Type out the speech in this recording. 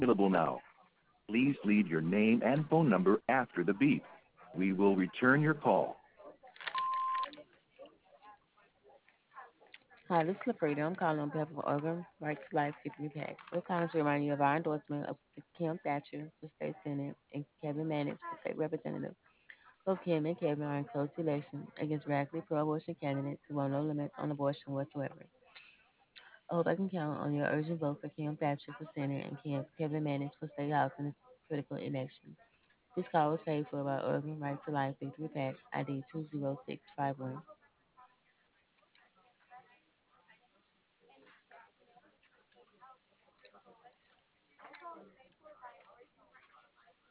available now. Please leave your name and phone number after the beep. We will return your call. Hi, this is LaFrida. I'm calling on behalf of Organ Right to Life Victory PAC. We're calling to remind you of our endorsement of Kim Thatcher for state senate and Kevin Mannix for state representative. Both Kim and Kevin are in close election against radically pro-abortion candidates who want no limits on abortion whatsoever. I hope I can count on your urgent vote for Kim Thatcher for Senate and Kevin Mannix for State House in this critical election. This call was paid for by Urban Right to Life Victory PAC ID 20651.